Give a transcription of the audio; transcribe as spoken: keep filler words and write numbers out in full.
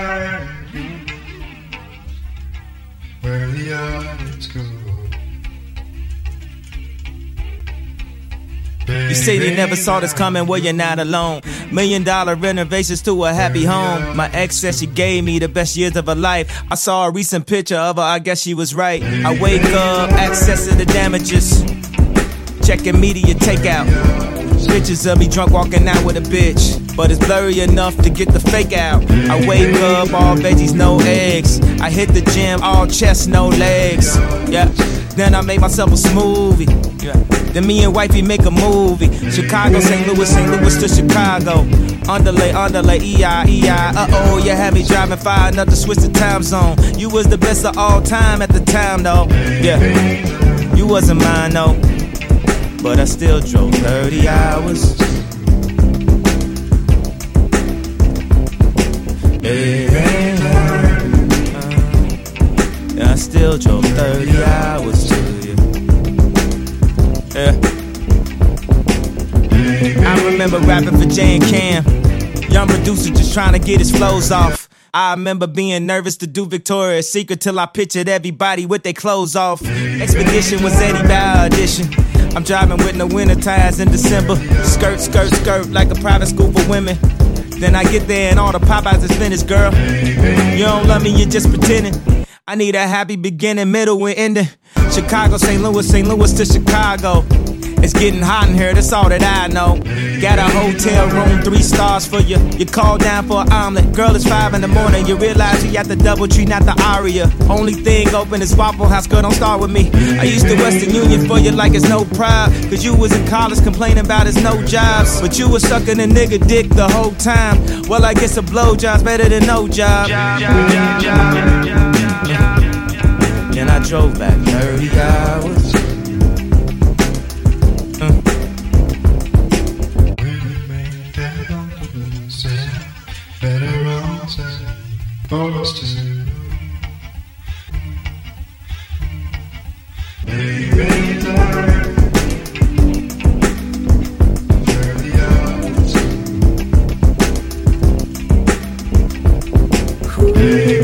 where the others go. You say they never saw this coming, well you're not alone. Million dollar renovations to a happy home. My ex said she gave me the best years of her life. I saw a recent picture of her, I guess she was right. I wake up, access to the damages, checking media takeout. Pictures of me drunk walking out with a bitch, but it's blurry enough to get the fake out. I wake up, all veggies, no eggs. I hit the gym, all chest, no legs. Yeah. Then I made myself a smoothie. Yeah. Then me and wifey make a movie. Chicago, Saint Louis, Saint Louis to Chicago. Underlay, underlay, E I, E I. Uh-oh, you had me driving far enough to switch the time zone. You was the best of all time at the time, though. Yeah, you wasn't mine, though. But I still drove thirty hours. Yeah, yeah, I still drove thirty hours to you. Yeah. I remember rapping for Jay and Cam. Young producer just trying to get his flows off. I remember being nervous to do Victoria's Secret till I pictured everybody with their clothes off. Expedition was Eddie Bauer edition. I'm driving with no winter tires in December. Skirt, skirt, skirt like a private school for women. Then I get there and all the Popeyes is finished, girl. You don't love me, you're just pretending. I need a happy beginning, middle, and ending. Chicago, Saint Louis, Saint Louis to Chicago. It's getting hot in here, that's all that I know. Got a hotel room, three stars for you. You call down for an omelet. Girl, it's five in the morning. You realize you got the DoubleTree, not the Aria. Only thing open is Waffle House, girl, don't start with me. I used to Western Union for you like it's no pride. Cause you was in college complaining about it's no jobs. But you was sucking a nigga dick the whole time. Well, I guess a blowjob's better than no job. And I drove back thirty hours. Better off supposed to. Baby, the others.